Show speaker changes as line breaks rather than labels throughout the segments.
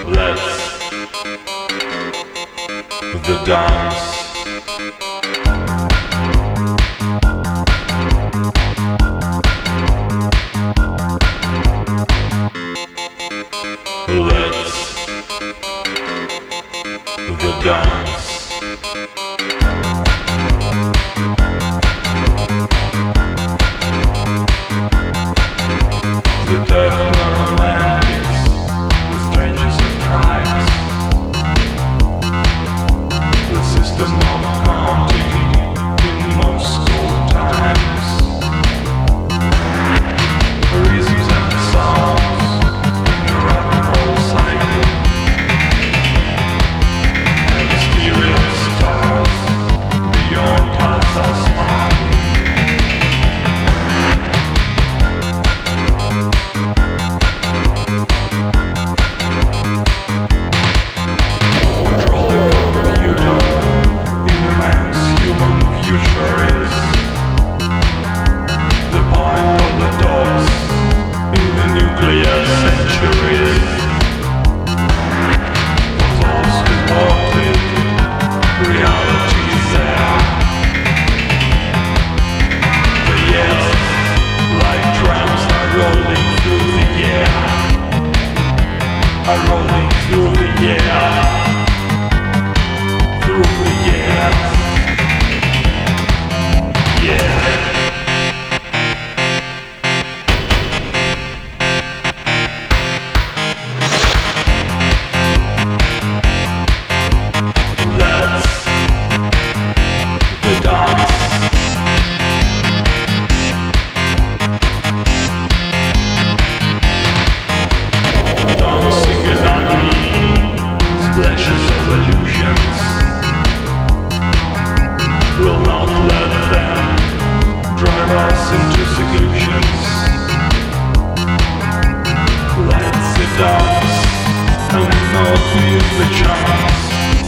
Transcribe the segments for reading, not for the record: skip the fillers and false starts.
Let's the dance. Let's the dance. The techno-romantics, the strangest of tribes, the system of counting in most old times, the rhythms and the sounds in the rock and roll cycle, and the mysterious stars beyond Kansas Mountain. Rolling through the air, through the years, yeah. Let's the dance. Splashes of illusions, will not let them drive us into seclusions. Let's dance and not miss the chance.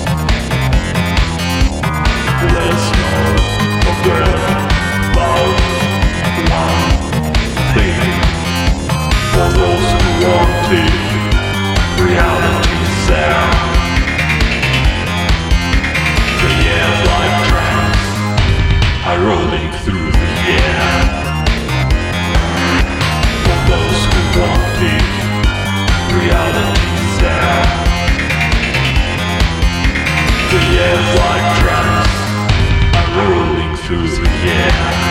Let's not forget about one thing. For those who want it, reality's there. Rolling through the air. For those who want it, reality's there. The years like trams are rolling through the air.